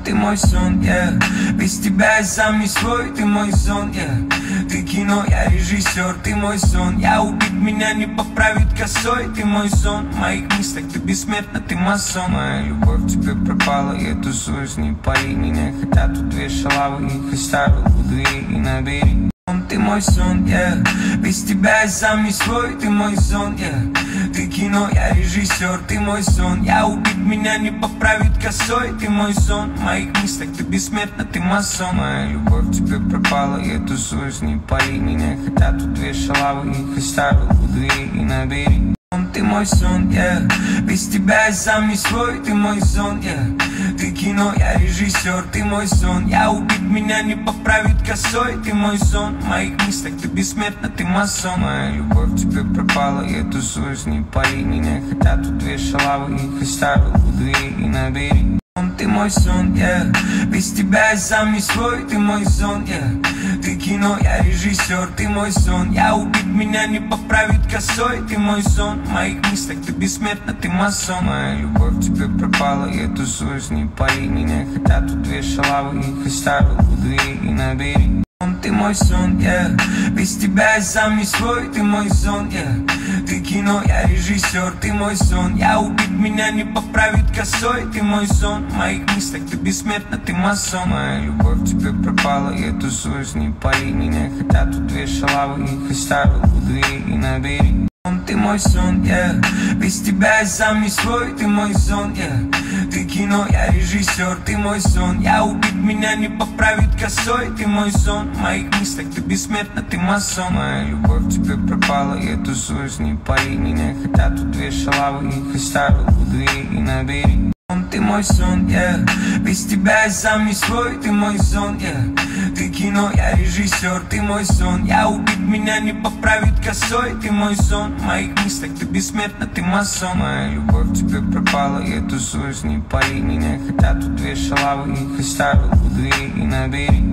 Ты мой сон, yeah. Без тебя я сам не свой, ты мой сон, yeah. Ты кино, я режиссер, ты мой сон. Я убить меня не поправить косой, ты мой сон. В моих мыслях ты бессмертна, ты масон. Моя любовь тебе пропала, я тусуюсь, не пари меня. Хотя тут две шалавы, их оставил у двери и набери. Ты мой сон, yeah. Без тебя я сам не свой, ты мой сон, yeah. Ты кино, я режиссер, ты мой сон. Я убить меня не поправить косой, ты мой сон. В моих мыслях ты бессмертна, ты масон. Моя любовь тебе пропала, я тусуюсь, не пари меня. Хотя тут две шалавы, их оставил у двери и набери. Ты мой сон, yeah. Без тебя я сам не свой, ты мой сон, yeah. Ты кино, я режиссер, ты мой сон. Я убить меня не поправить косой, ты мой сон. В моих мыслях ты бессмертна, ты масон. Моя любовь тебе пропала, я тусуюсь, не пари меня. Хотя тут две шалавы, их оставил у двери и набери. Ты мой сон, yeah. Без тебя я сам не свой, ты мой сон, yeah. Ты кино, я режиссер, ты мой сон. Я убить меня не поправить косой, ты мой сон. В моих мыслях ты бессмертна, ты масон. Моя любовь тебе пропала, я тусуюсь, не пари меня. Хотя тут две шалавы, их оставил у двери и набери. Ты мой сон, yeah. Без тебя я сам не свой, ты мой сон, yeah. Ты кино, я режиссер, ты мой сон. Я убить меня не поправить косой, ты мой сон. В моих мыслях ты бессмертна, ты масон. Моя любовь тебе пропала, я тусуюсь, не пари меня. Хотя тут две шалавы, их оставил у двери и набери. Ты мой сон, yeah. Без тебя я сам не свой, ты мой сон, yeah. Ты кино, я режиссер, ты мой сон. Я убить меня не поправить косой, ты мой сон. В моих мыслях ты бессмертна, ты масон. Моя любовь тебе пропала, я тусуюсь, не пари меня. Хотя тут две шалавы, их оставил у двери и набери. Ты мой сон, yeah. Без тебя я сам не свой, ты мой сон, yeah. Ты кино, я режиссер, ты мой сон. Я убить меня не поправить косой, ты мой сон. В моих мыслях ты бессмертна, ты масон. Моя любовь тебе пропала, я тусуюсь, не пари меня. Хотя тут две шалавы, их оставил у двери и набери.